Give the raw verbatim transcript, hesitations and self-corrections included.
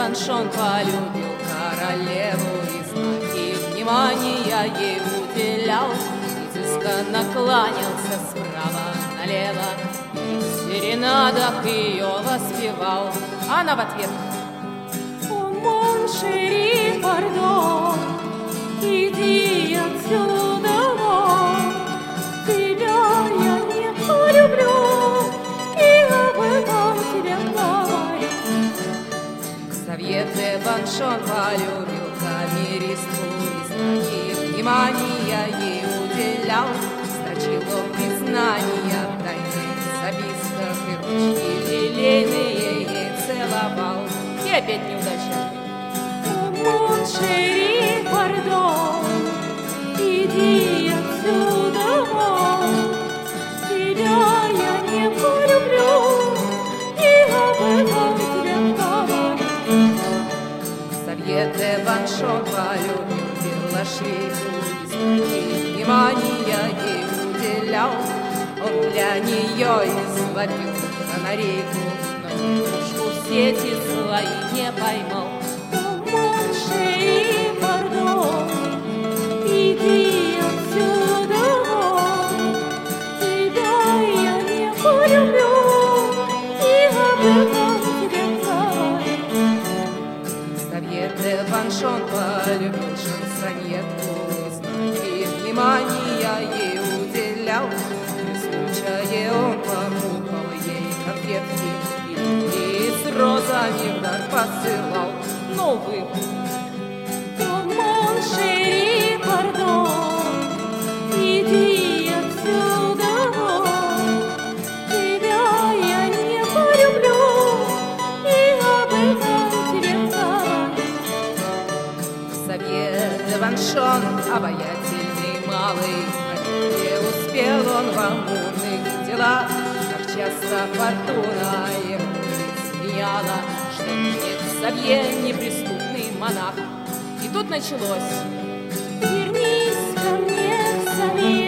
Ваншон полюбил королеву и знаки внимания ей уделял, изысканно кланялся справа налево и в серенадах ее воспевал. Она в ответ: «О, мон шери, пардон, иди отсюда вон, тебя я не полюблю и об этом тебе говорю». Ксавье де Ваншон полюбил камеристку и знаки внимания ей уделял. Строчил он признания в тайных записках и ручки лилейные ей целовал. И опять неудача. «О, мон шери, пардон, иди отсюда вон, тебя я не полюблю и об этом тебе говорю». Ксавье де Ваншон полюбил белошвейку и знаки внимания ей уделял. Он для нее изловил канарейку, но нитушку в сети свои не поймал. «О, мон шери, пардон, иди отсюда вон, тебя я не полюблю и об этом тебе говорю». Ксавье де Ваншон полюбил шансонетку и знаки внимания ей уделял. При случае он покупал ей конфетки и с розами в дар посылал. Но, увы. «О, мон шери, пардон, иди отсюда вон, тебя я не полюблю и об этом тебе говорю». Ксавье де Ваншон обаятельный малый, не успел он в амурных делах, как часто фортуна ему изменяла, что нет Ксавье неприступный монах. И тут началось: «Вернись ко мне, Ксавье,